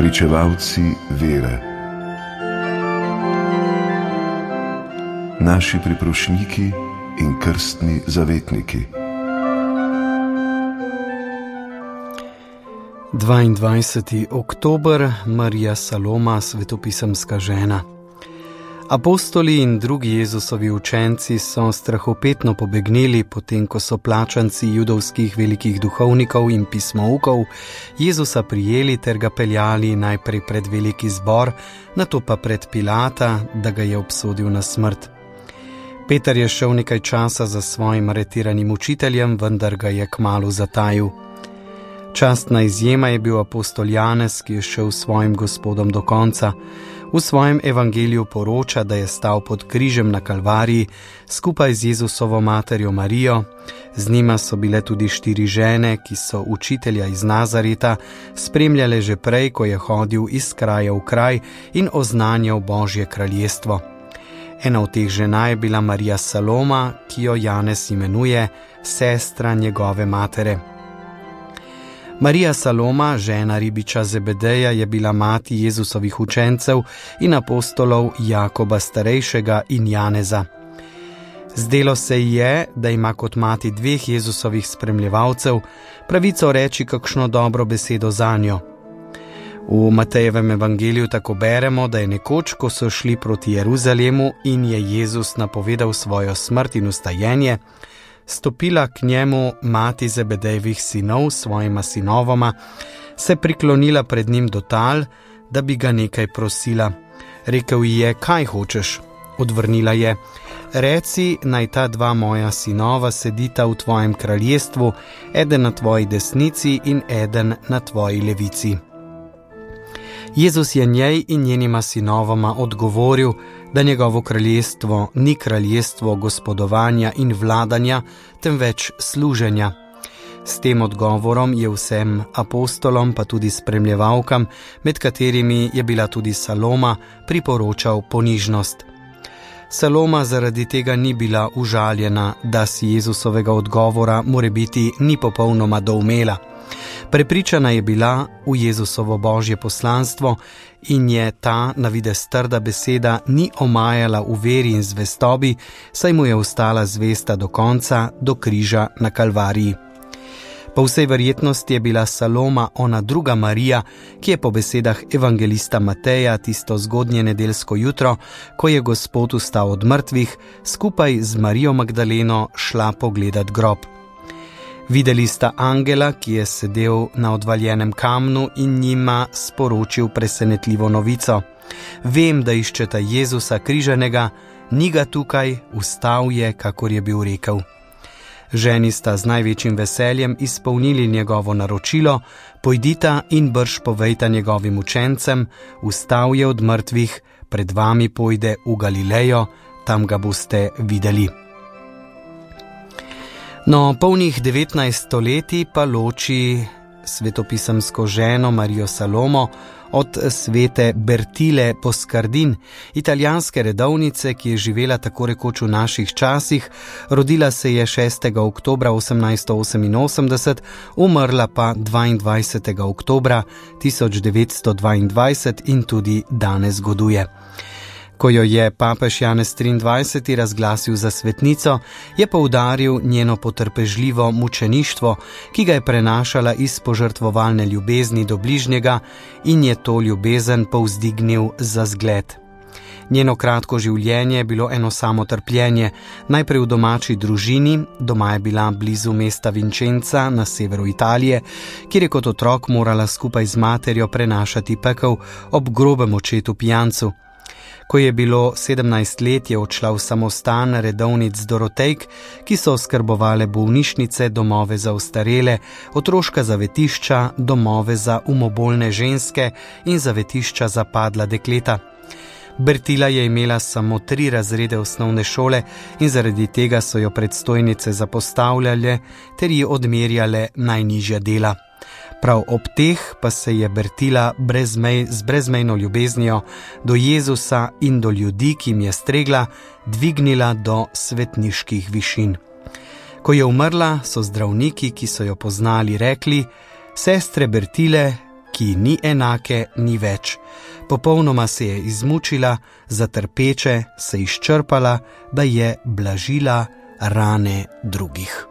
pričevalci vere, naši priprošniki in krstni zavetniki. 22. oktober, Marija Saloma, svetopisemska žena. Apostoli in drugi Jezusovi učenci so strahopetno pobegnili, potem ko so plačanci judovskih velikih duhovnikov in pismoukov Jezusa prijeli ter ga peljali najprej pred veliki zbor, nato pa pred Pilata, da ga je obsodil na smrt. Peter je šel nekaj časa za svojim aretiranim učiteljem, vendar ga je kmalu zatajil. Častna izjema je bil apostol Janez, ki je šel s svojim Gospodom do konca. V svojem evangeliju poroča, da je stal pod križem na Kalvariji skupaj z Jezusovo materjo Marijo. Z njima so bile tudi 4 žene, ki so učitelja iz Nazareta spremljale že prej, ko je hodil iz kraja v kraj in oznanjal Božje kraljestvo. Ena od teh žena je bila Marija Saloma, ki jo Janez imenuje sestra njegove matere. Marija Saloma, žena ribiča Zebedeja, je bila mati Jezusovih učencev in apostolov Jakoba starejšega in Janeza. Zdelo se ji je, da ima kot mati 2 Jezusovih spremljevalcev pravico reči kakšno dobro besedo zanjo. V Matejevem evangeliju tako beremo, da je nekoč, ko so šli proti Jeruzalemu in je Jezus napovedal svojo smrt in vstajenje, stopila k njemu mati Zebedejevih sinov s svojima sinovoma, se priklonila pred njim do tal, da bi ga nekaj prosila. Rekel ji je: kaj hočeš? Odvrnila je: reci, naj ta 2 moja sinova sedita v tvojem kraljestvu, eden na tvoji desnici in eden na tvoji levici. Jezus je njej in njenima sinovoma odgovoril, da njegovo kraljestvo ni kraljestvo gospodovanja in vladanja, temveč služenja. S tem odgovorom je vsem apostolom, pa tudi spremljevalkam, med katerimi je bila tudi Saloma, priporočal ponižnost. Saloma zaradi tega ni bila užaljena, da si Jezusovega odgovora morebiti ni popolnoma doumela. Prepričana je bila v Jezusovo Božje poslanstvo in je ta na videz trda beseda ni omajala v veri in zvestobi, saj mu je ostala zvesta do konca, do križa na Kalvariji. Po vsej verjetnosti je bila Saloma ona druga Marija, ki je po besedah evangelista Mateja tisto zgodnje nedeljsko jutro, ko je Gospod vstal od mrtvih, skupaj z Marijo Magdaleno šla pogledat grob. Videli sta angela, ki je sedel na odvaljenem kamnu in njima sporočil presenetljivo novico: vem, da iščeta Jezusa križanega, ni ga tukaj, vstal je, kakor je bil rekel. Ženi sta z največjim veseljem izpolnili njegovo naročilo: pojdita in brž povejta njegovim učencem, vstal je od mrtvih, pred vami pojde v Galilejo, tam ga boste videli. No, polnih 19 stoletij pa loči svetopisemsko ženo Marijo Salomo od svete Bertile Poscardin, italijanske redovnice, ki je živela tako rekoč v naših časih. Rodila se je 6. oktobra 1888, umrla pa 22. oktobra 1922 in tudi danes goduje. Ko jo je papež Janez 23. razglasil za svetnico, je poudaril njeno potrpežljivo mučeništvo, ki ga je prenašala iz požrtvovalne ljubezni do bližnjega in je to ljubezen povzdignil za zgled. Njeno kratko življenje je bilo eno samo trpljenje, najprej v domači družini. Doma je bila blizu mesta Vincenza na severu Italije, kjer je kot otrok morala skupaj z materjo prenašati pekel ob grobem očetu pijancu. Ko je bilo 17 let, je odšla v samostan redovnic Dorotejk, ki so oskrbovale bolnišnice, domove za ostarele, otroška zavetišča, domove za umobolne ženske in zavetišča za padla dekleta. Bertila je imela samo 3 razrede osnovne šole in zaradi tega so jo predstojnice zapostavljale ter ji odmerjale najnižja dela. Prav ob teh pa se je Bertila z brezmejno ljubeznijo do Jezusa in do ljudi, ki jim je stregla, dvignila do svetniških višin. Ko je umrla, so zdravniki, ki so jo poznali, rekli: sestre Bertile, ki ni enake, ni več. Popolnoma se je izmučila, za trpeče se izčrpala, da je blažila rane drugih.